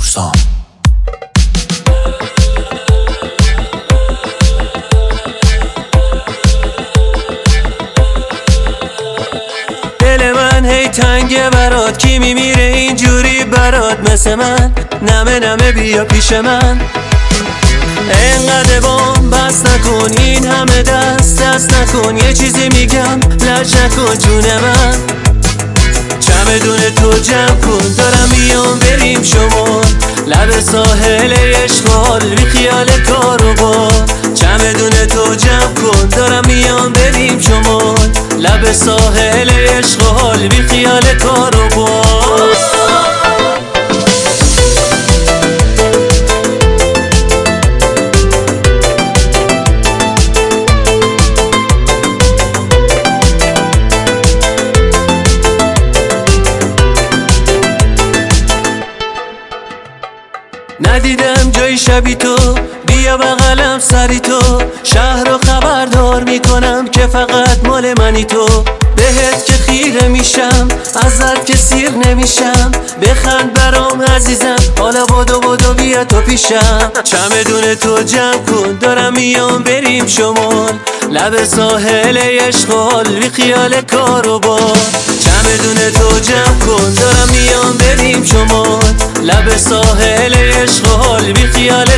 سام. دل من هی تنگه برات، کی میمیره اینجوری برات مثل من؟ نمه نمه بیا پیش من، اینقدر بام بس نکن، این همه دست نکن، یه چیزی میگم لج نکن جون من. چمدون تو جمع کن، دارم میام بریم شمال، لب ساحل اشغال بی خیال کارو با. چمدون تو جمع کن، دارم میام بریم شمال، لب ساحل اشغال بی خیال کارو با. ندیدم جای شبی تو، بیا بغلم سری تو، شهر رو خبردار میکنم که فقط مال منی تو. بهت که خیره میشم، ازت که سیر نمیشم، بخند برام عزیزم، حالا بدو بیا تو پیشم. چمدون تو جمع کن، دارم میام بریم شمال، لب ساحل اشغال بی خیال کارو با. چمدون تو جمع کن، دارم میام بریم شمال، لب ساحل اشغال بی خیال